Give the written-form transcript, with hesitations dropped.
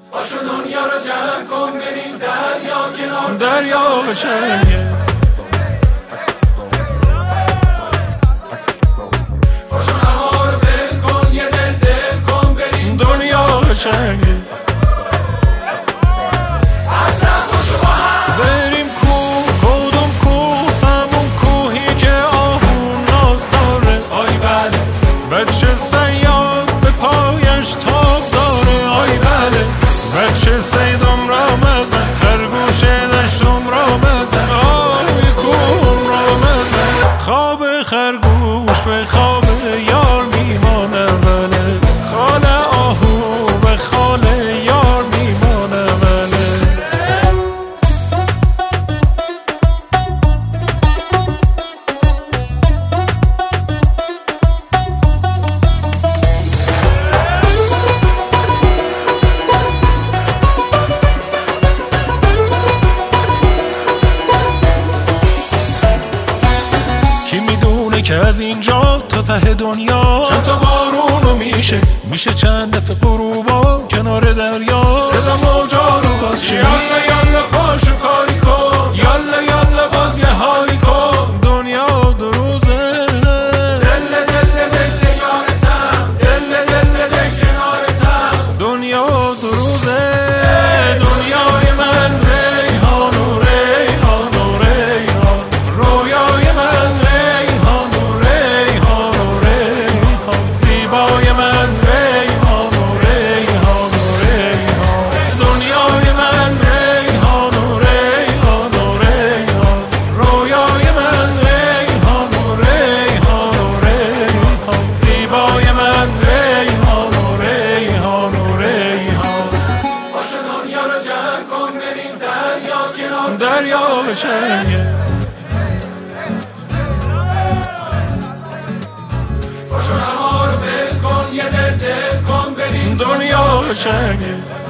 پاشو دنیا رو جمع کن بریم دریا کنار دریا قشنگه. پاشو هوا رو بل کن یه دل کن بریم دنیا قشنگه. بریم کوه، کدوم کوه؟ همون کوهی که آهو ناز داره. آی بله بچه صیاد به پایش تاب داره. آی بله بچه صیدم را مزن، خرگوش دشتم را مزن، آی کوه را مزن. خواب خرگوش به خواب یار میمانه، بله خال آهو به خال یار میمانه، بله. کی میدونه که از اینجا تا ته دنیا چند تا بارونو میشه چند دفعه غروبا کنار دریا. صدا موجا رو باز شه یالا یالا پاشو کاری کن یالا یالا باز یه حالی کن. دنیا دو روزه دل دل دل یارتم دل دل دل کنارتم. دنیا دو روزه. دنیای من ریحان و ریحان و ریحان، رویای من ریحان و ریحان و ریحان، زیبای من ریحان و ریحان و ریحان. دنیای من ریحان و ریحان و ریحان، رویای من ریحان و ریحان و ریحان، زیبای من ریحان و ریحان و ریحان. پاشو دنیا رو جمع کن بریم دریا کنار دریا قشنگه. پاشو هوا رو بل کن یه دل کن بریم دنیا قشنگه.